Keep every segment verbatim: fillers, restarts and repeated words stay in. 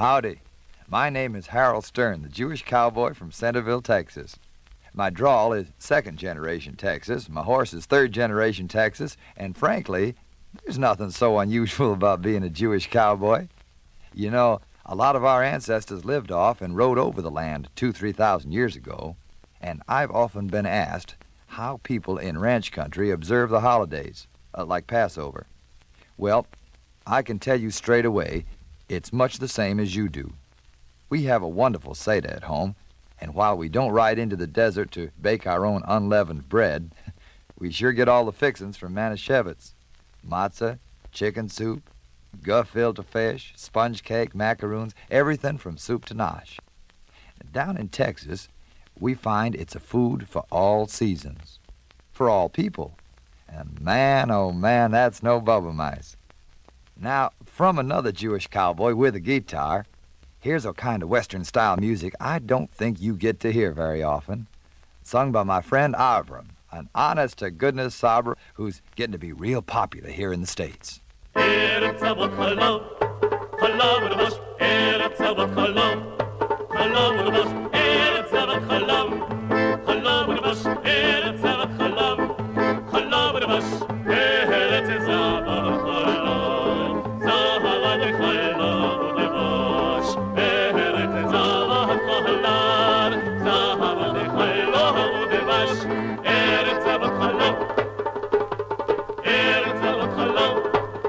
Howdy. My name is Harold Stern, the Jewish cowboy from Centerville, Texas. My drawl is second-generation Texas, my horse is third-generation Texas, and frankly, there's nothing so unusual about being a Jewish cowboy. You know, a lot of our ancestors lived off and rode over the land two, three thousand years ago, and I've often been asked how people in ranch country observe the holidays, uh, like Passover. Well, I can tell you straight away, it's much the same as you do. We have a wonderful Seder at home, and while we don't ride into the desert to bake our own unleavened bread, we sure get all the fixings from Manischewitz. Matzah, chicken soup, gefilte fish, sponge cake, macaroons, everything from soup to nosh. Down in Texas, we find it's a food for all seasons, for all people. And man, oh man, that's no bubble mice. Now, from another Jewish cowboy with a guitar, here's a kind of Western-style music I don't think you get to hear very often, sung by my friend Avram, an honest-to-goodness sabra who's getting to be real popular here in the States. Eretz avot chalav, chalav u'dvash. Eretz avot chalav, chalav u'dvash. Eretz avot chalav, chalav u'dvash. Eretz avot chalav, chalav u'dvash. Eretz avot chalav, zahav chalav u'dvash. Eretz avot chalav, zahav chalav u'dvash. Eretz avot chalav, Eretz avot chalav.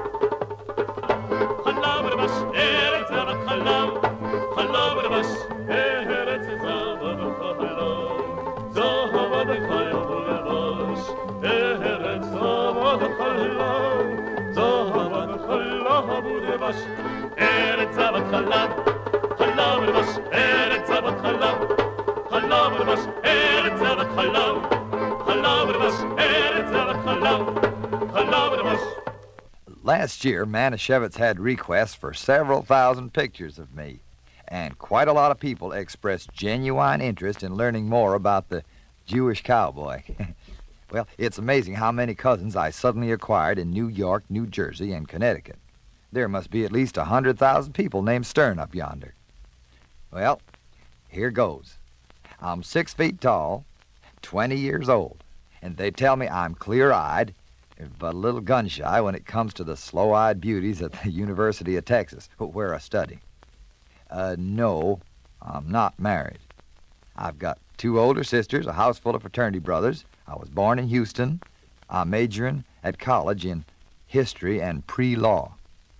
Eretz avot chalav, chalav u'dvash. Eretz avot chalav, chalav u'dvash. Eretz avot chalav, chalav u'dvash. Eretz avot chalav, chalav u'dvash. Last year, Manischewitz had requests for several thousand pictures of me, and quite a lot of people expressed genuine interest in learning more about the Jewish cowboy. Well, it's amazing how many cousins I suddenly acquired in New York, New Jersey, and Connecticut. There must be at least a hundred thousand people named Stern up yonder. Well, here goes. I'm six feet tall, twenty years old, and they tell me I'm clear-eyed, but a little gun-shy when it comes to the slow-eyed beauties at the University of Texas, where I study. Uh, no, I'm not married. I've got two older sisters, a house full of fraternity brothers. I was born in Houston. I'm majoring at college in history and pre-law.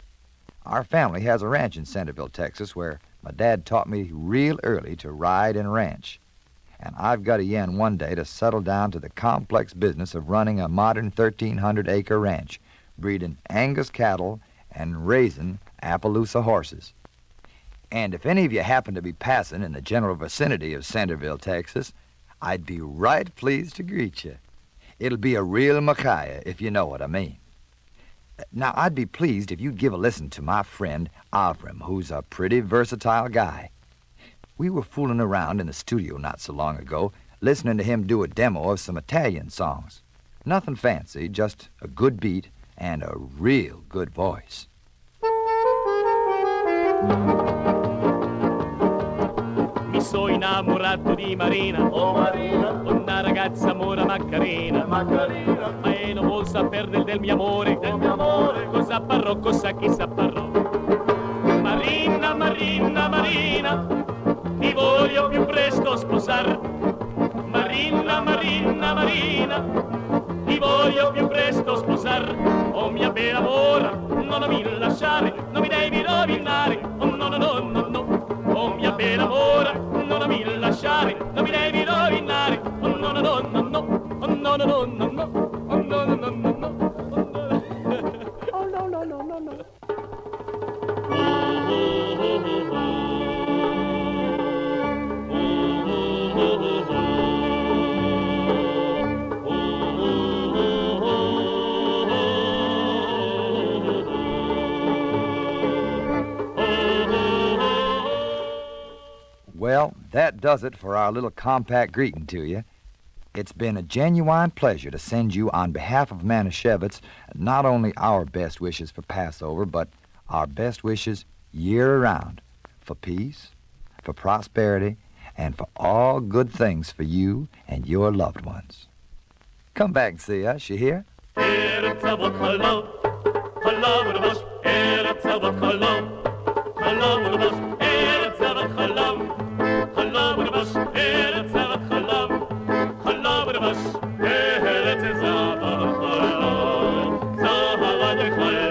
Our family has a ranch in Centerville, Texas, where my dad taught me real early to ride and ranch. And I've got a yen one day to settle down to the complex business of running a modern thirteen hundred acre ranch, breeding Angus cattle and raising Appaloosa horses. And if any of you happen to be passing in the general vicinity of Centerville, Texas, I'd be right pleased to greet you. It'll be a real Micaiah, if you know what I mean. Now, I'd be pleased if you'd give a listen to my friend Avram, who's a pretty versatile guy. We were fooling around in the studio not so long ago, listening to him do a demo of some Italian songs. Nothing fancy, just a good beat and a real good voice. Mi sono innamorato di Marina, oh Marina, una ragazza mora ma carina, ma carina, ma e non vuol sapere del mio amore, del mio amore, cosa parrò, cosa chissà parrò. Marina, Marina, Marina, ti voglio più presto sposar. Marina, Marina, Marina, ti voglio più presto sposar. Oh mia bella mora, non mi lasciare, non mi devi rovinare, oh no no no no no. Oh mia bella mora, non mi lasciare, non mi devi rovinare, oh no no no no no, oh no no no no no, oh no no no no no, oh no no no no no. Oh oh oh oh oh. Well, that does it for our little compact greeting to you. It's been a genuine pleasure to send you, on behalf of Manischewitz, not only our best wishes for Passover, but our best wishes year-round for peace, for prosperity, and for all good things for you and your loved ones. Come back and see us, you hear? Zahavat